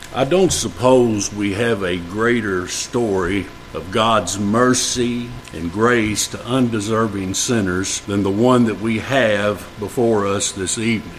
I don't suppose we have a greater story of God's mercy and grace to undeserving sinners than the one that we have before us this evening.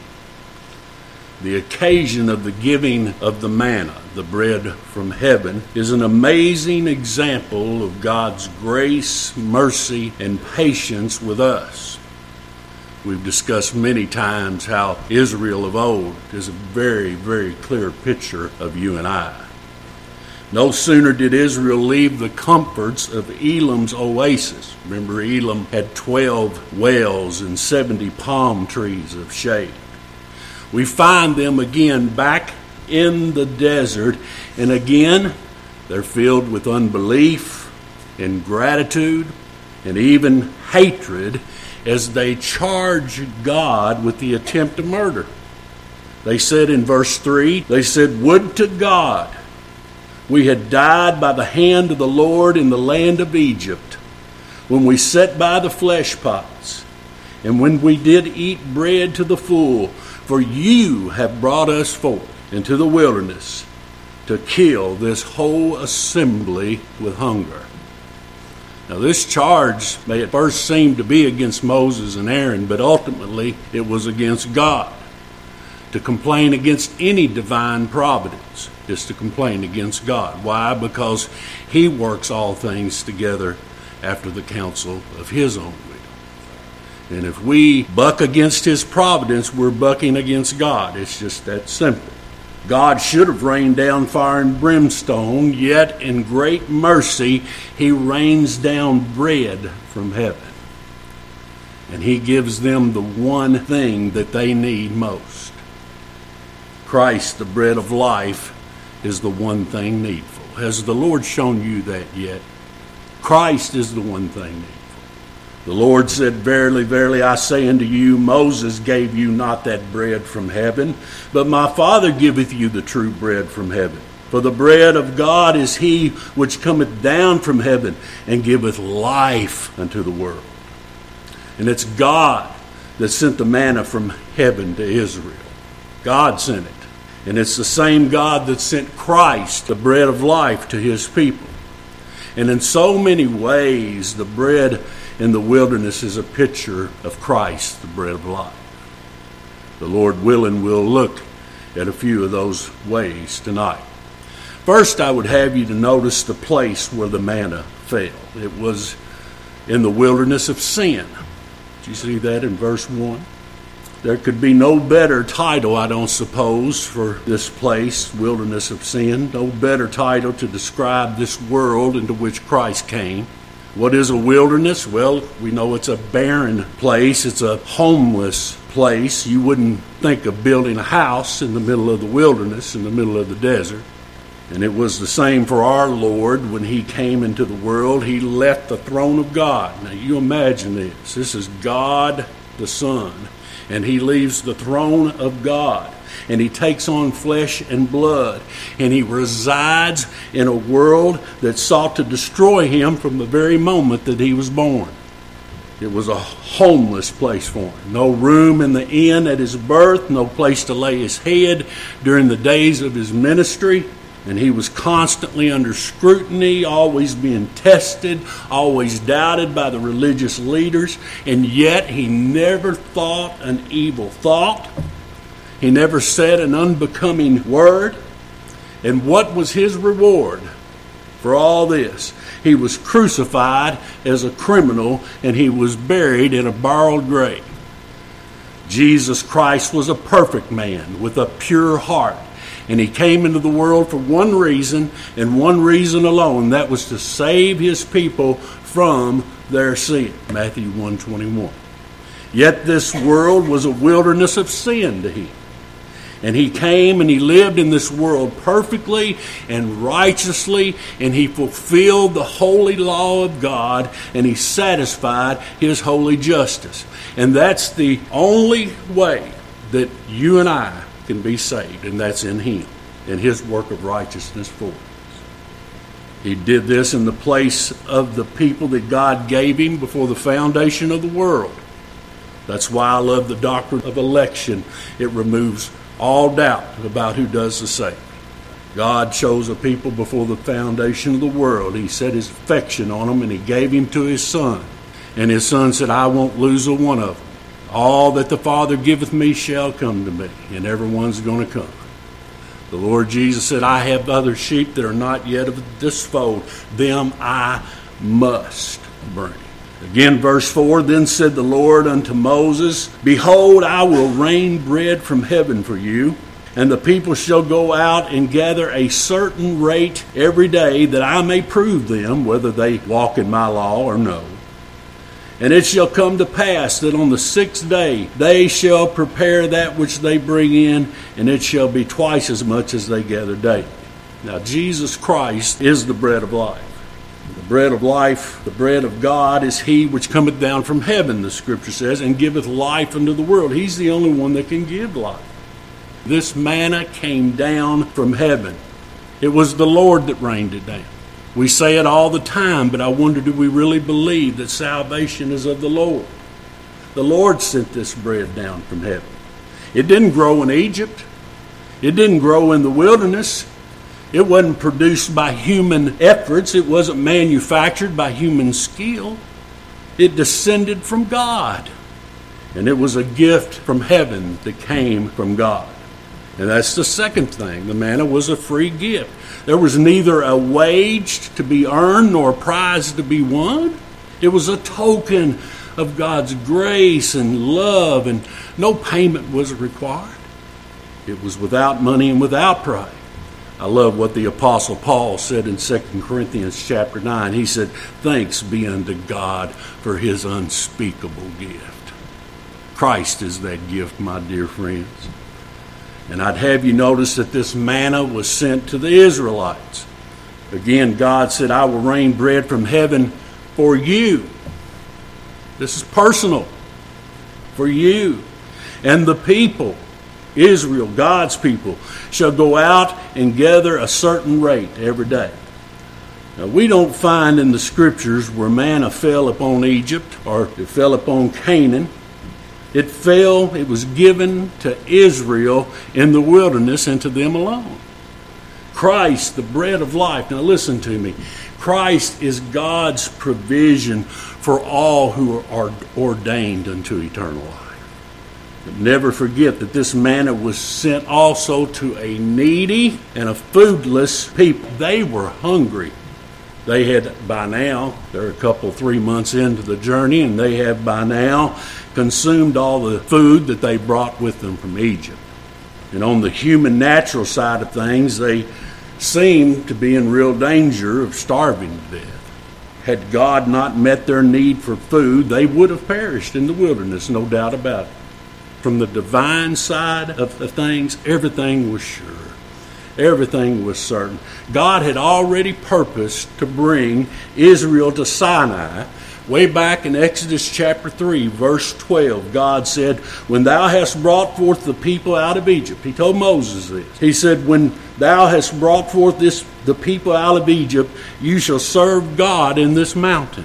The occasion of the giving of the manna, the bread from heaven, is an amazing example of God's grace, mercy, and patience with us. We've discussed many times how Israel of old is a very, very clear picture of you and I. No sooner did Israel leave the comforts of Elim's oasis. Remember, Elim had 12 wells and 70 palm trees of shade. We find them again back in the desert, and again they're filled with unbelief, ingratitude, and even hatred as they charge God with the attempt to murder. They said in verse 3, they said, "Would to God we had died by the hand of the Lord in the land of Egypt, when we sat by the flesh pots, and when we did eat bread to the full, for you have brought us forth into the wilderness to kill this whole assembly with hunger." Now, this charge may at first seem to be against Moses and Aaron, but ultimately it was against God. To complain against any divine providence is to complain against God. Why? Because He works all things together after the counsel of His own will. And if we buck against His providence, we're bucking against God. It's just that simple. God should have rained down fire and brimstone, yet in great mercy He rains down bread from heaven. And He gives them the one thing that they need most. Christ, the bread of life, is the one thing needful. Has the Lord shown you that yet? Christ is the one thing needful. The Lord said, "Verily, verily, I say unto you, Moses gave you not that bread from heaven, but my Father giveth you the true bread from heaven. For the bread of God is He which cometh down from heaven, and giveth life unto the world." And it's God that sent the manna from heaven to Israel. God sent it. And it's the same God that sent Christ, the bread of life, to His people. And in so many ways, the bread in the wilderness is a picture of Christ, the bread of life. The Lord willing, we'll look at a few of those ways tonight. First, I would have you to notice the place where the manna fell. It was in the wilderness of sin. Did you see that in verse 1? There could be no better title, I don't suppose, for this place, wilderness of sin. No better title to describe this world into which Christ came. What is a wilderness? Well, we know it's a barren place. It's a homeless place. You wouldn't think of building a house in the middle of the wilderness, in the middle of the desert. And it was the same for our Lord when He came into the world. He left the throne of God. Now, you imagine this. This is God the Son. And He leaves the throne of God, and He takes on flesh and blood, and He resides in a world that sought to destroy Him from the very moment that He was born. It was a homeless place for Him. No room in the inn at His birth, no place to lay His head during the days of His ministry. And He was constantly under scrutiny, always being tested, always doubted by the religious leaders. And yet He never thought an evil thought. He never said an unbecoming word. And what was His reward for all this? He was crucified as a criminal, and He was buried in a borrowed grave. Jesus Christ was a perfect man with a pure heart. And He came into the world for one reason, and one reason alone. That was to save His people from their sin. Matthew 1:21. Yet this world was a wilderness of sin to Him. And He came and He lived in this world perfectly and righteously, and He fulfilled the holy law of God, and He satisfied His holy justice. And that's the only way that you and I can be saved, and that's in Him and His work of righteousness for us. He did this in the place of the people that God gave Him before the foundation of the world. That's why I love the doctrine of election. It removes all doubt about who does the saving. God chose a people before the foundation of the world. He set his affection on them, and he gave him to his son. And his son said, I won't lose a one of them. All that the Father giveth me shall come to me, and everyone's going to come. The Lord Jesus said, I have other sheep that are not yet of this fold. Them I must bring. Again, verse 4, Then said the Lord unto Moses, Behold, I will rain bread from heaven for you, and the people shall go out and gather a certain rate every day, that I may prove them whether they walk in my law or no. And it shall come to pass that on the 6th day they shall prepare that which they bring in, and it shall be twice as much as they gather daily. Now Jesus Christ is the bread of life. The bread of life, the bread of God, is he which cometh down from heaven, the Scripture says, and giveth life unto the world. He's the only one that can give life. This manna came down from heaven. It was the Lord that rained it down. We say it all the time, but I wonder, do we really believe that salvation is of the Lord? The Lord sent this bread down from heaven. It didn't grow in Egypt. It didn't grow in the wilderness. It wasn't produced by human efforts. It wasn't manufactured by human skill. It descended from God. And it was a gift from heaven that came from God. And that's the second thing. The manna was a free gift. There was neither a wage to be earned nor a prize to be won. It was a token of God's grace and love, and no payment was required. It was without money and without pride. I love what the Apostle Paul said in 2 Corinthians chapter 9. He said, Thanks be unto God for his unspeakable gift. Christ is that gift, my dear friends. And I'd have you notice that this manna was sent to the Israelites. Again, God said, I will rain bread from heaven for you. This is personal. For you. And the people, Israel, God's people, shall go out and gather a certain rate every day. Now, we don't find in the Scriptures where manna fell upon Egypt or it fell upon Canaan. It was given to Israel in the wilderness and to them alone. Christ, the bread of life. Now listen to me. Christ is God's provision for all who are ordained unto eternal life. But never forget that this manna was sent also to a needy and a foodless people. They were hungry. They had by now, they're 3 months into the journey, and they have by now consumed all the food that they brought with them from Egypt. And on the human natural side of things, they seemed to be in real danger of starving to death. Had God not met their need for food, they would have perished in the wilderness, no doubt about it. From the divine side of the things, everything was sure. Everything was certain. God had already purposed to bring Israel to Sinai. Way back in Exodus chapter 3, verse 12, God said, When thou hast brought forth the people out of Egypt, he told Moses this. He said, When thou hast brought forth the people out of Egypt, you shall serve God in this mountain.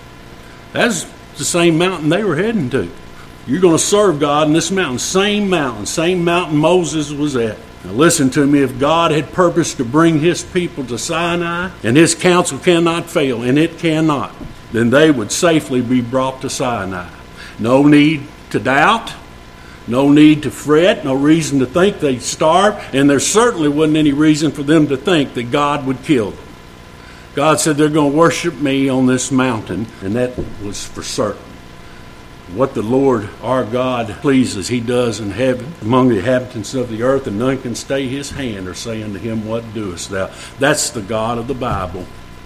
That's the same mountain they were heading to. You're going to serve God in this mountain. Same mountain Moses was at. Now listen to me, if God had purposed to bring his people to Sinai, and his counsel cannot fail, and it cannot, then they would safely be brought to Sinai. No need to doubt, no need to fret, no reason to think they'd starve, and there certainly wasn't any reason for them to think that God would kill them. God said they're going to worship me on this mountain, and that was for certain. What the Lord our God pleases, he does in heaven among the inhabitants of the earth, and none can stay his hand or say unto him, What doest thou? That's the God of the Bible.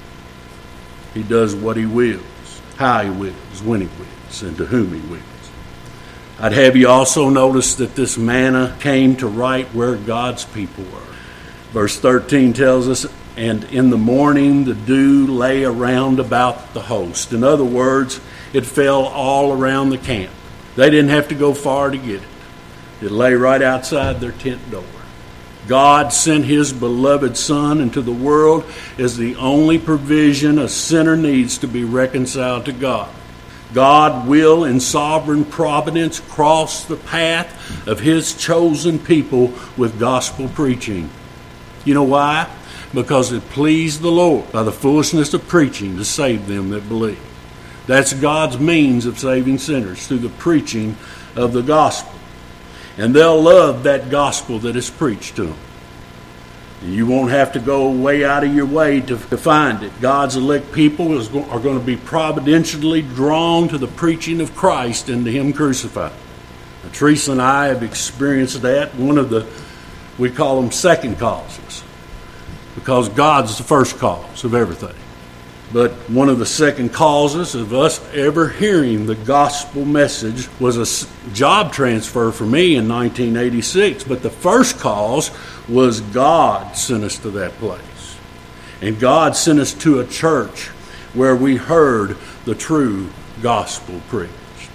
He does what he wills, how he wills, when he wills, and to whom he wills. I'd have you also notice that this manna came to right where God's people were. Verse 13 tells us, And in the morning the dew lay around about the host. In other words, it fell all around the camp. They didn't have to go far to get it. It lay right outside their tent door. God sent his beloved Son into the world as the only provision a sinner needs to be reconciled to God. God will, in sovereign providence, cross the path of his chosen people with gospel preaching. You know why? Because it pleased the Lord by the foolishness of preaching to save them that believe. That's God's means of saving sinners, through the preaching of the gospel. And they'll love that gospel that is preached to them. And you won't have to go way out of your way to find it. God's elect people are going to be providentially drawn to the preaching of Christ and to Him crucified. Now, Teresa and I have experienced that. We call them second causes, because God's the first cause of everything. But one of the second causes of us ever hearing the gospel message was a job transfer for me in 1986. But the first cause was God sent us to that place. And God sent us to a church where we heard the true gospel preached.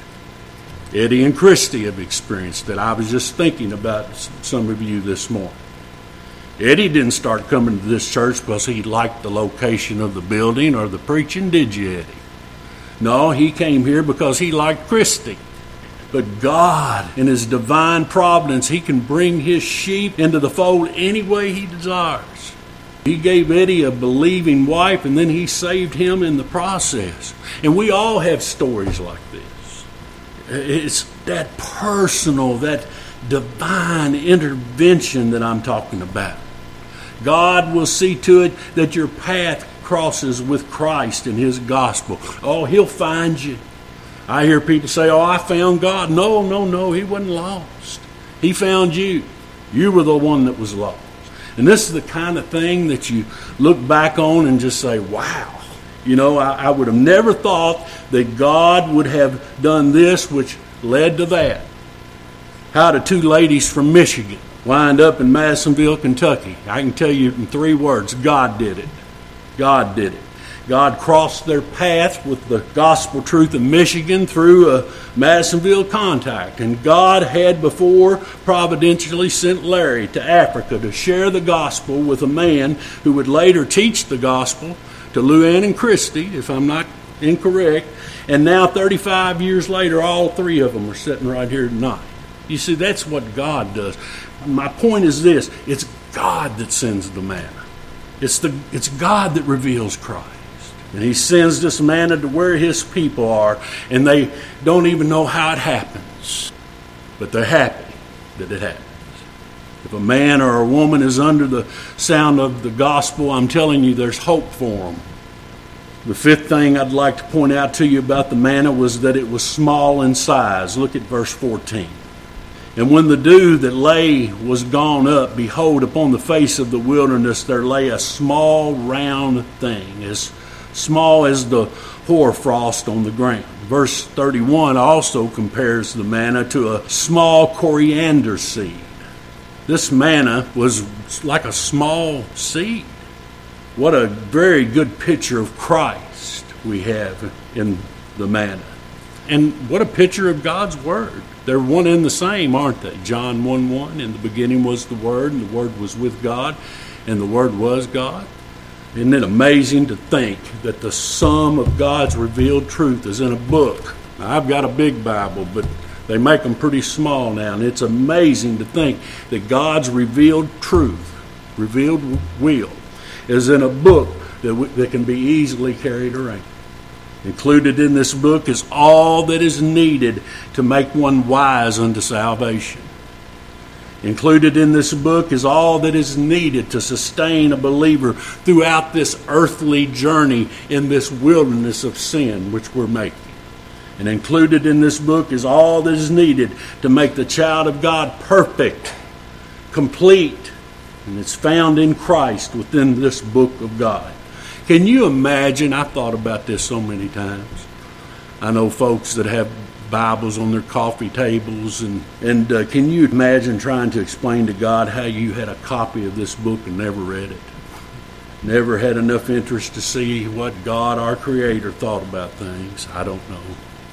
Eddie and Christy have experienced it. I was just thinking about some of you this morning. Eddie didn't start coming to this church because he liked the location of the building or the preaching, did you, Eddie? No, he came here because he liked Christy. But God, in His divine providence, He can bring His sheep into the fold any way He desires. He gave Eddie a believing wife, and then He saved him in the process. And we all have stories like this. It's that personal, that divine intervention that I'm talking about. God will see to it that your path crosses with Christ and His gospel. Oh, He'll find you. I hear people say, I found God. No, He wasn't lost. He found you. You were the one that was lost. And this is the kind of thing that you look back on and just say, wow. I would have never thought that God would have done this, which led to that. How did two ladies from Michigan wind up in Madisonville, Kentucky? I can tell you in 3 words, God did it. God did it. God crossed their path with the gospel truth of Michigan through a Madisonville contact. And God had before providentially sent Larry to Africa to share the gospel with a man who would later teach the gospel to Luann and Christy, if I'm not incorrect. And now 35 years later, all 3 of them are sitting right here tonight. You see, that's what God does. My point is this: it's God that sends the manna. It's God that reveals Christ. And He sends this manna to where His people are, and they don't even know how it happens. But they're happy that it happens. If a man or a woman is under the sound of the gospel, I'm telling you, there's hope for them. The 5th thing I'd like to point out to you about the manna was that it was small in size. Look at verse 14. And when the dew that lay was gone up, behold, upon the face of the wilderness there lay a small round thing, as small as the hoarfrost on the ground. Verse 31 also compares the manna to a small coriander seed. This manna was like a small seed. What a very good picture of Christ we have in the manna. And what a picture of God's Word. They're one and the same, aren't they? John 1:1, in the beginning was the Word, and the Word was with God, and the Word was God. Isn't it amazing to think that the sum of God's revealed truth is in a book? Now, I've got a big Bible, but they make them pretty small now, and it's amazing to think that God's revealed truth, revealed will, is in a book that can be easily carried around. Included in this book is all that is needed to make one wise unto salvation. Included in this book is all that is needed to sustain a believer throughout this earthly journey in this wilderness of sin which we're making. And included in this book is all that is needed to make the child of God perfect, complete, and it's found in Christ within this book of God. Can you imagine? I've thought about this so many times. I know folks that have Bibles on their coffee tables, and can you imagine trying to explain to God how you had a copy of this book and never read it? Never had enough interest to see what God, our Creator, thought about things? I don't know.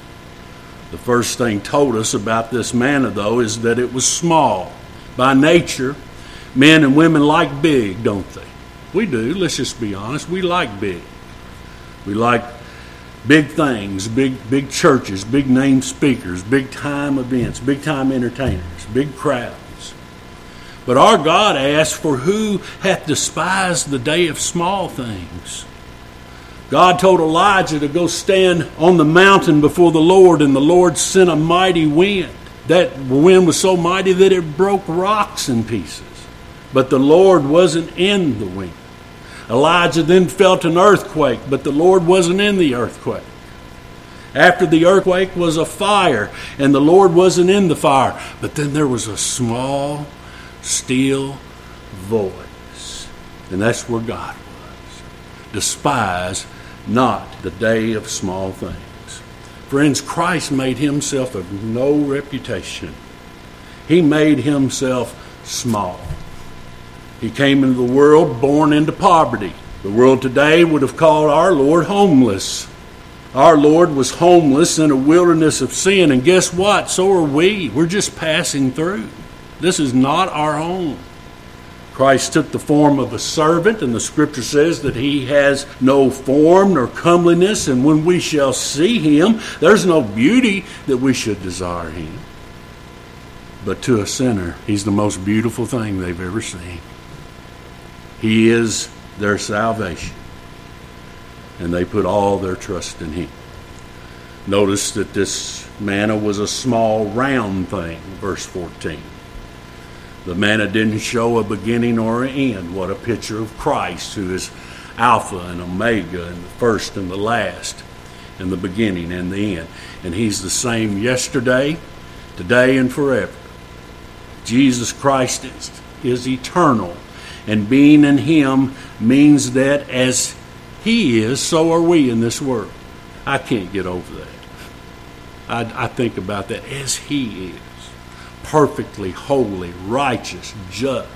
The first thing told us about this manna, though, is that it was small. By nature, men and women like big, don't they? We do. Let's just be honest. We like big. We like big things, big churches, big name speakers, big time events, big time entertainers, big crowds. But our God asked, "For who hath despised the day of small things?" God told Elijah to go stand on the mountain before the Lord, and the Lord sent a mighty wind. That wind was so mighty that it broke rocks in pieces. But the Lord wasn't in the wind. Elijah then felt an earthquake, but the Lord wasn't in the earthquake. After the earthquake was a fire, and the Lord wasn't in the fire. But then there was a small, still voice. And that's where God was. Despise not the day of small things. Friends, Christ made himself of no reputation. He made himself small. He came into the world born into poverty. The world today would have called our Lord homeless. Our Lord was homeless in a wilderness of sin, and guess what? So are we. We're just passing through. This is not our home. Christ took the form of a servant, and the Scripture says that he has no form nor comeliness, and when we shall see him, there's no beauty that we should desire him. But to a sinner, he's the most beautiful thing they've ever seen. He is their salvation, and they put all their trust in him. Notice that this manna was a small round thing, verse 14. The manna didn't show a beginning or an end. What a picture of Christ, who is Alpha and Omega, and the first and the last, and the beginning and the end. And he's the same yesterday, today, and forever. Jesus Christ is eternal, and being in him means that as he is, so are we in this world. I can't get over that. I think about that. As he is. Perfectly holy, righteous, just.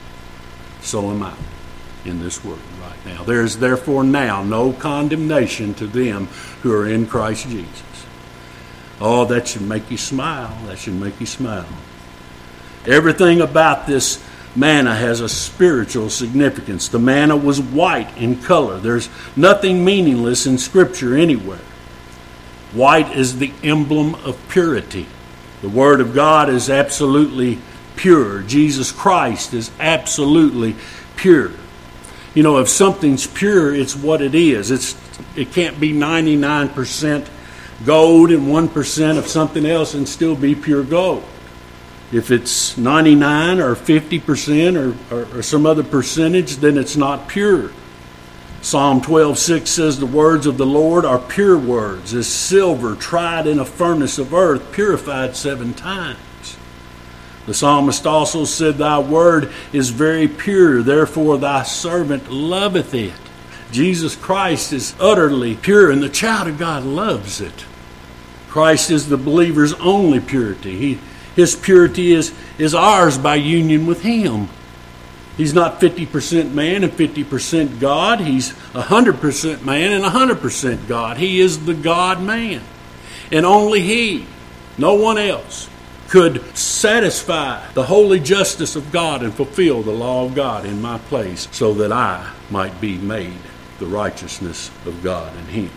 So am I in this world right now. There is therefore now no condemnation to them who are in Christ Jesus. Oh, that should make you smile. That should make you smile. Everything about this manna has a spiritual significance. The manna was white in color. There's nothing meaningless in Scripture anywhere. White is the emblem of purity. The Word of God is absolutely pure. Jesus Christ is absolutely pure. You know, if something's pure, it's what it is. It can't be 99% gold and 1% of something else and still be pure gold. If it's 99 or 50% or some other percentage, then it's not pure. Psalm 12:6 says, "The words of the Lord are pure words, as silver tried in a furnace of earth, purified 7 times." The psalmist also said, "Thy word is very pure, therefore thy servant loveth it." Jesus Christ is utterly pure, and the child of God loves it. Christ is the believer's only purity. His purity is ours by union with him. He's not 50% man and 50% God. He's 100% man and 100% God. He is the God-man. And only he, no one else, could satisfy the holy justice of God and fulfill the law of God in my place so that I might be made the righteousness of God in him.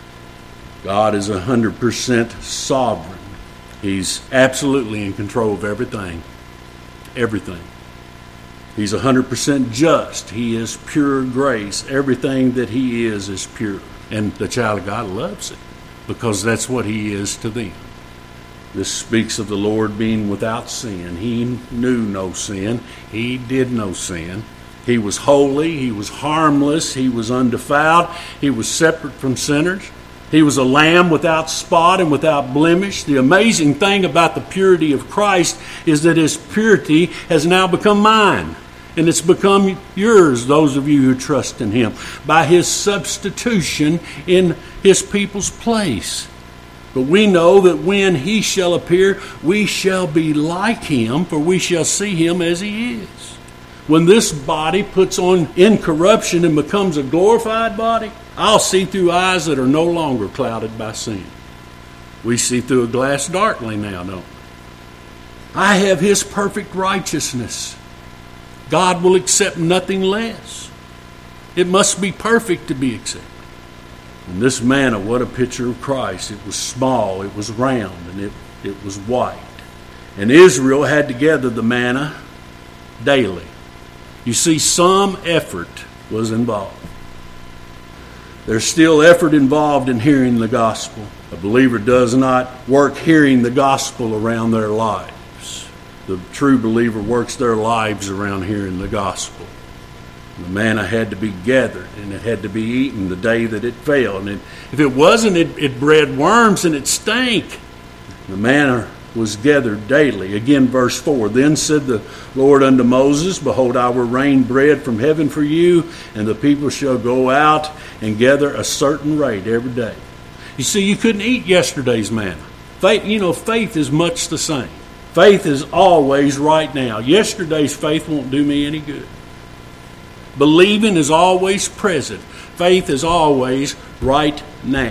God is 100% sovereign. He's absolutely in control of everything. Everything. He's 100% just. He is pure grace. Everything that he is pure. And the child of God loves it because that's what he is to them. This speaks of the Lord being without sin. He knew no sin. He did no sin. He was holy. He was harmless. He was undefiled. He was separate from sinners. He was a lamb without spot and without blemish. The amazing thing about the purity of Christ is that his purity has now become mine. And it's become yours, those of you who trust in him, by his substitution in his people's place. But we know that when he shall appear, we shall be like him, for we shall see him as he is. When this body puts on incorruption and becomes a glorified body, I'll see through eyes that are no longer clouded by sin. We see through a glass darkly now, don't we? I have his perfect righteousness. God will accept nothing less. It must be perfect to be accepted. And this manna, what a picture of Christ. It was small, it was round, and it was white. And Israel had to gather the manna daily. You see, some effort was involved. There's still effort involved in hearing the gospel. A believer does not work hearing the gospel around their lives. The true believer works their lives around hearing the gospel. The manna had to be gathered, and it had to be eaten the day that it fell. And if it wasn't, it bred worms and it stank. The manna was gathered daily. Again, verse 4, Then said the Lord unto Moses, Behold, I will rain bread from heaven for you, and the people shall go out and gather a certain rate every day. You see, you couldn't eat yesterday's manna. Faith is much the same. Faith is always right now. Yesterday's faith won't do me any good. Believing is always present. Faith is always right now.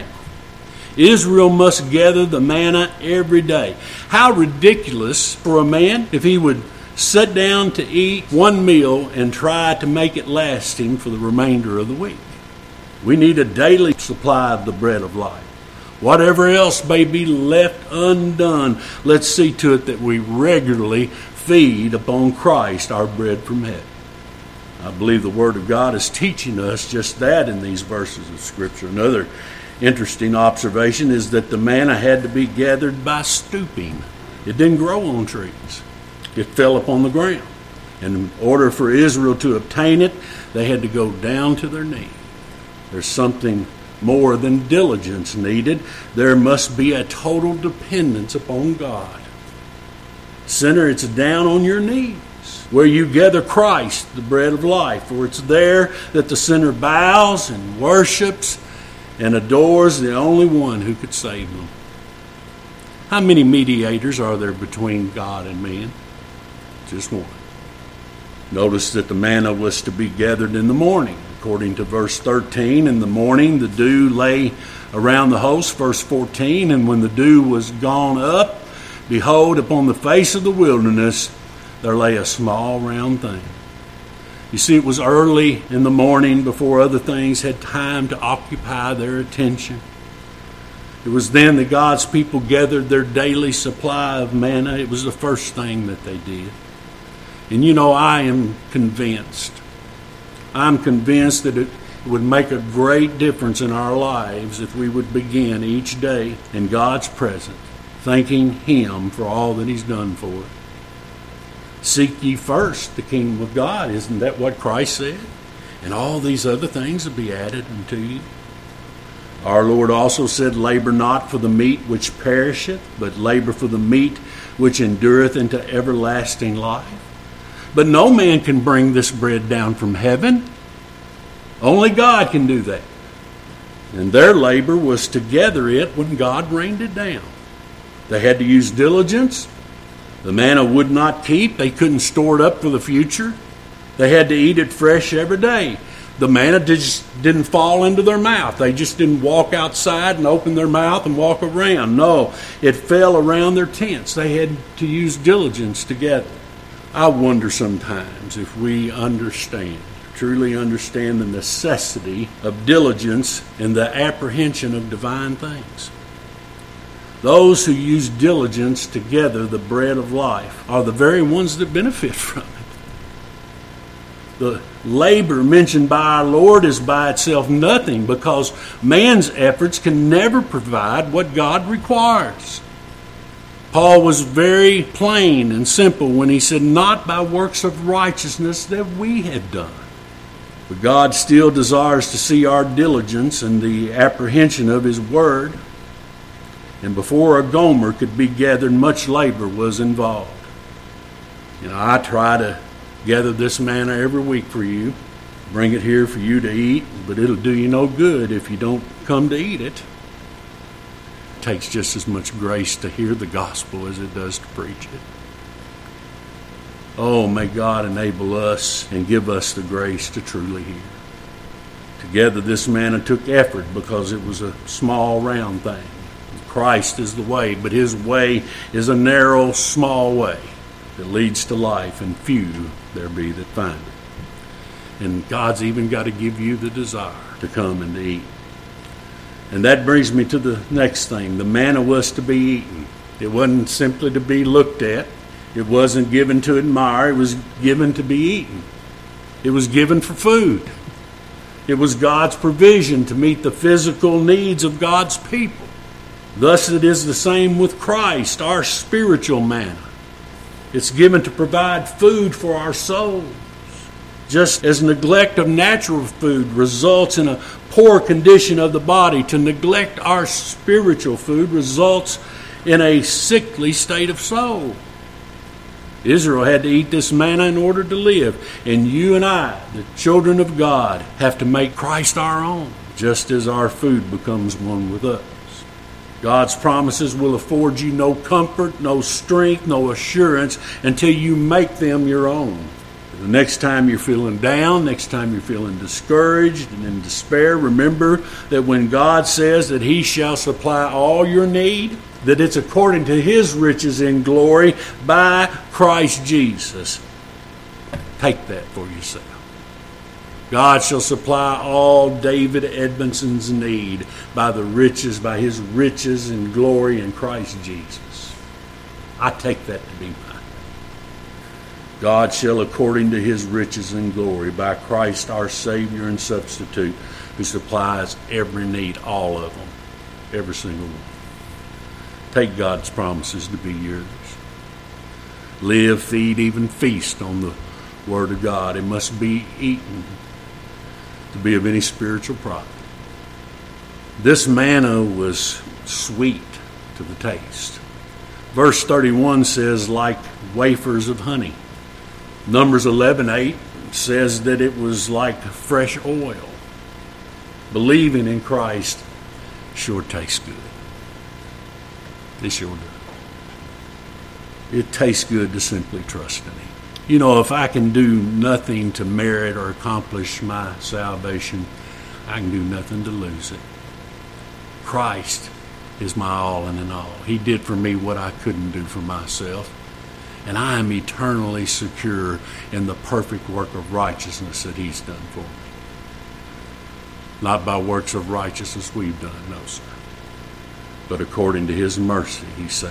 Israel must gather the manna every day. How ridiculous for a man if he would sit down to eat one meal and try to make it last him for the remainder of the week. We need a daily supply of the bread of life. Whatever else may be left undone, let's see to it that we regularly feed upon Christ, our bread from heaven. I believe the Word of God is teaching us just that in these verses of Scripture. Another interesting observation is that the manna had to be gathered by stooping. It didn't grow on trees. It fell upon the ground. And in order for Israel to obtain it, they had to go down to their knees. There's something more than diligence needed. There must be a total dependence upon God. Sinner, it's down on your knees where you gather Christ, the bread of life, for it's there that the sinner bows and worships and adores the only one who could save them. How many mediators are there between God and man? Just one. Notice that the manna was to be gathered in the morning. According to verse 13, in the morning the dew lay around the host. Verse 14, and when the dew was gone up, behold, upon the face of the wilderness there lay a small round thing. You see, it was early in the morning before other things had time to occupy their attention. It was then that God's people gathered their daily supply of manna. It was the first thing that they did. And I am convinced. I'm convinced that it would make a great difference in our lives if we would begin each day in God's presence, thanking Him for all that He's done for us. Seek ye first the kingdom of God. Isn't that what Christ said? And all these other things will be added unto you. Our Lord also said, Labor not for the meat which perisheth, but labor for the meat which endureth into everlasting life. But no man can bring this bread down from heaven. Only God can do that. And their labor was to gather it when God rained it down. They had to use diligence. The manna would not keep. They couldn't store it up for the future. They had to eat it fresh every day. The manna just didn't fall into their mouth. They just didn't walk outside and open their mouth and walk around. No, it fell around their tents. They had to use diligence together. I wonder sometimes if we truly understand the necessity of diligence in the apprehension of divine things. Those who use diligence to gather the bread of life are the very ones that benefit from it. The labor mentioned by our Lord is by itself nothing, because man's efforts can never provide what God requires. Paul was very plain and simple when he said, not by works of righteousness that we have done. But God still desires to see our diligence and the apprehension of His Word. And before a gomer could be gathered, much labor was involved. I try to gather this manna every week for you, bring it here for you to eat, but it'll do you no good if you don't come to eat it. It takes just as much grace to hear the gospel as it does to preach it. Oh, may God enable us and give us the grace to truly hear. To gather this manna took effort because it was a small, round thing. Christ is the way, but His way is a narrow, small way that leads to life, and few there be that find it. And God's even got to give you the desire to come and to eat. And that brings me to the next thing. The manna was to be eaten. It wasn't simply to be looked at. It wasn't given to admire, it was given to be eaten. It was given for food. It was God's provision to meet the physical needs of God's people. Thus it is the same with Christ, our spiritual manna. It's given to provide food for our souls. Just as neglect of natural food results in a poor condition of the body, to neglect our spiritual food results in a sickly state of soul. Israel had to eat this manna in order to live. And you and I, the children of God, have to make Christ our own, just as our food becomes one with us. God's promises will afford you no comfort, no strength, no assurance until you make them your own. The next time you're feeling down, next time you're feeling discouraged and in despair, remember that when God says that He shall supply all your need, that it's according to His riches in glory by Christ Jesus. Take that for yourself. God shall supply all David Edmondson's need by His riches in glory in Christ Jesus. I take that to be mine. God shall, according to His riches and glory, by Christ our Savior and substitute, who supplies every need, all of them, every single one. Take God's promises to be yours. Live, feed, even feast on the Word of God. It must be eaten to be of any spiritual profit. This manna was sweet to the taste. Verse 31 says, like wafers of honey. Numbers 11:8 says that it was like fresh oil. Believing in Christ sure tastes good. It sure does. It tastes good to simply trust in Him. You know, if I can do nothing to merit or accomplish my salvation, I can do nothing to lose it. Christ is my all and in all. He did for me what I couldn't do for myself. And I am eternally secure in the perfect work of righteousness that He's done for me. Not by works of righteousness we've done, no, sir. But according to His mercy, He saved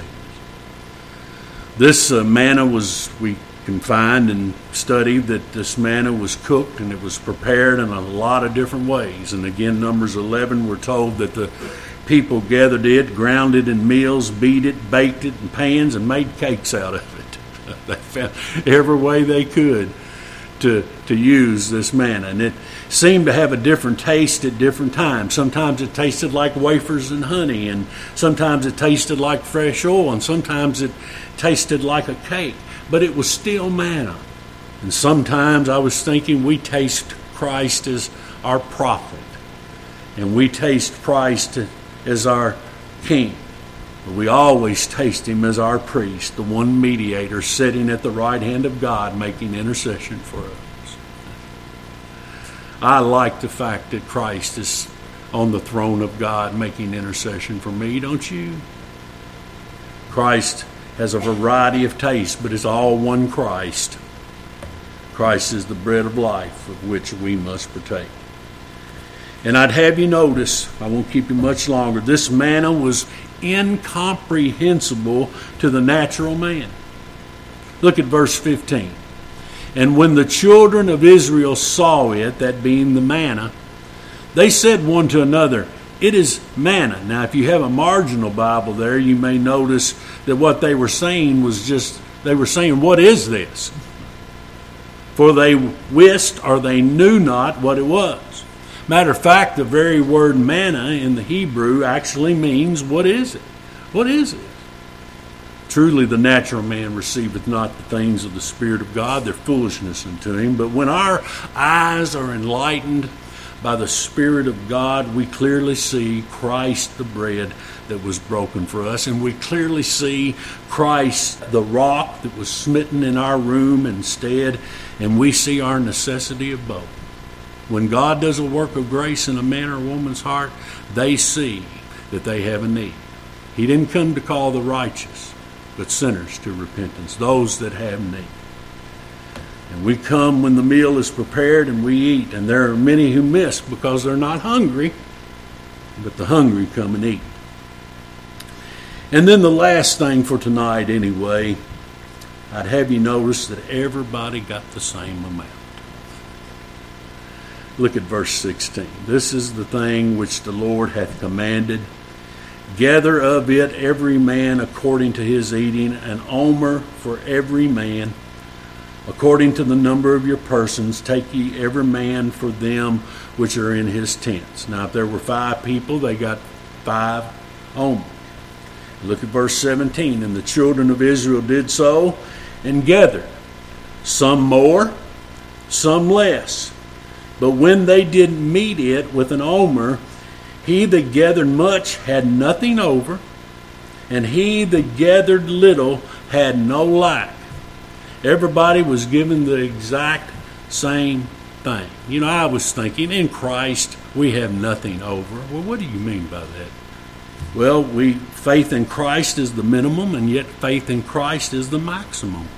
us. This manna was, we can find and study that this manna was cooked and it was prepared in a lot of different ways. And again, Numbers 11, we're told that the people gathered it, ground it in mills, beat it, baked it in pans, and made cakes out of it. They found every way they could to use this manna. And it seemed to have a different taste at different times. Sometimes it tasted like wafers and honey, and sometimes it tasted like fresh oil, and sometimes it tasted like a cake. But it was still manna. And sometimes I was thinking we taste Christ as our prophet, and we taste Christ as our king. But we always taste Him as our priest, the one mediator sitting at the right hand of God making intercession for us. I like the fact that Christ is on the throne of God making intercession for me, don't you? Christ has a variety of tastes, but it's all one Christ. Christ is the bread of life of which we must partake. And I'd have you notice, I won't keep you much longer, this manna was incomprehensible to the natural man. Look at verse 15. And when the children of Israel saw it, that being the manna, they said one to another, it is manna. Now, if you have a marginal Bible there, you may notice that what they were saying was just, they were saying, what is this? For they wist, or they knew not what it was. Matter of fact, the very word manna in the Hebrew actually means, what is it? What is it? Truly the natural man receiveth not the things of the Spirit of God, they're foolishness unto him. But when our eyes are enlightened by the Spirit of God, we clearly see Christ the bread that was broken for us, and we clearly see Christ the rock that was smitten in our room instead, and we see our necessity of both. When God does a work of grace in a man or woman's heart, they see that they have a need. He didn't come to call the righteous, but sinners to repentance, those that have need. And we come when the meal is prepared and we eat. And there are many who miss because they're not hungry, but the hungry come and eat. And then the last thing for tonight anyway I'd have you notice that everybody got the same amount. Look at verse 16. This is the thing which the Lord hath commanded. Gather of it every man according to his eating, an omer for every man. According to the number of your persons, take ye every man for them which are in his tents. Now if there were 5 people, they got 5 omers. Look at verse 17. And the children of Israel did so, and gathered, some more, some less. But when they did meet it with an omer, he that gathered much had nothing over, and he that gathered little had no lack. Everybody was given the exact same thing. You know, I was thinking, in Christ we have nothing over. Well, what do you mean by that? Well, faith in Christ is the minimum, and yet faith in Christ is the maximum.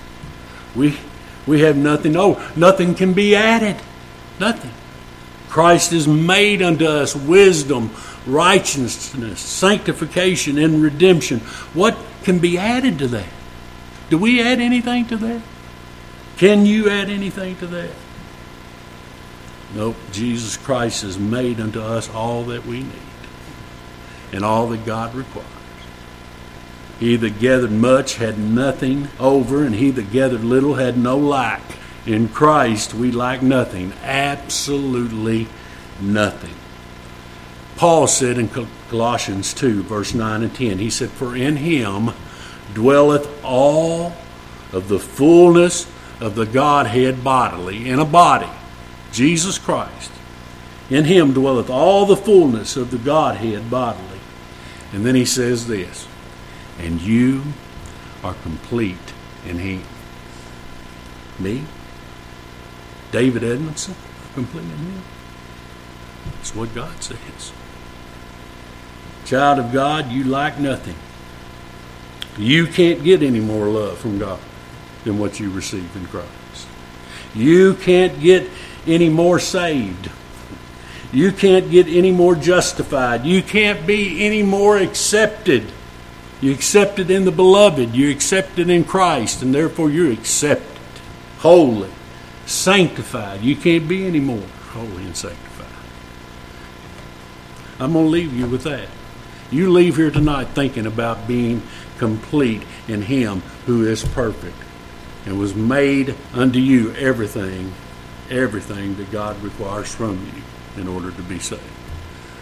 We have nothing over. Nothing can be added. Nothing. Christ is made unto us wisdom, righteousness, sanctification, and redemption. What can be added to that? Do we add anything to that? Can you add anything to that? Nope. Jesus Christ has made unto us all that we need and all that God requires. He that gathered much had nothing over, and he that gathered little had no lack. In Christ we lack nothing, absolutely nothing. Paul said in Colossians 2, verse 9 and 10, he said, for in him dwelleth all of the fullness of the Godhead bodily, in a body, Jesus Christ. In him dwelleth all the fullness of the Godhead bodily. And then he says this, and you are complete in him. Me? David Edmondson? Complete in him? That's what God says. Child of God, you lack nothing. You can't get any more love from God than what you receive in Christ. You can't get any more saved. You can't get any more justified. You can't be any more accepted. You're accepted in the beloved. You're accepted in Christ, and therefore you're accepted, holy, sanctified. You can't be any more holy and sanctified. I'm going to leave you with that. You leave here tonight thinking about being complete in him who is perfect and was made unto you everything that God requires from you in order to be saved.